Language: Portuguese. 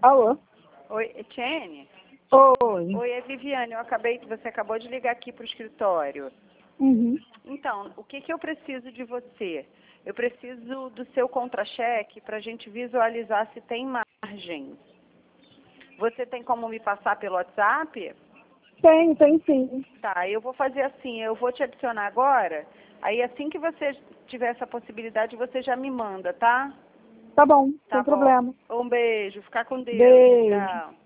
Alô? Oi, Etienne? Oi. Oi, é Viviane. Você acabou de ligar aqui para o escritório. Uhum. Então, o que eu preciso de você? Eu preciso do seu contra-cheque para a gente visualizar se tem margem. Você tem como me passar pelo WhatsApp? Tem sim. Tá, eu vou fazer assim, eu vou te adicionar agora. Aí assim que você tiver essa possibilidade, você já me manda, tá? Tá bom, Tá sem bom. problema. Um beijo, fica com Deus. Beijo. Tchau.